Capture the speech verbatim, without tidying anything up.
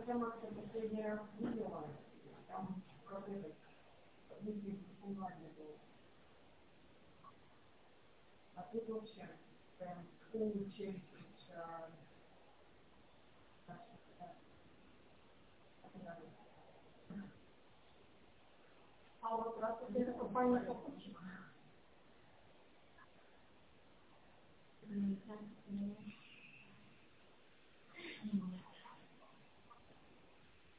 я Макса последний раз видела, там как этот, выглядит буквально было. А тут вообще прям очень а вот раз это компания покупщик. Mm-hmm.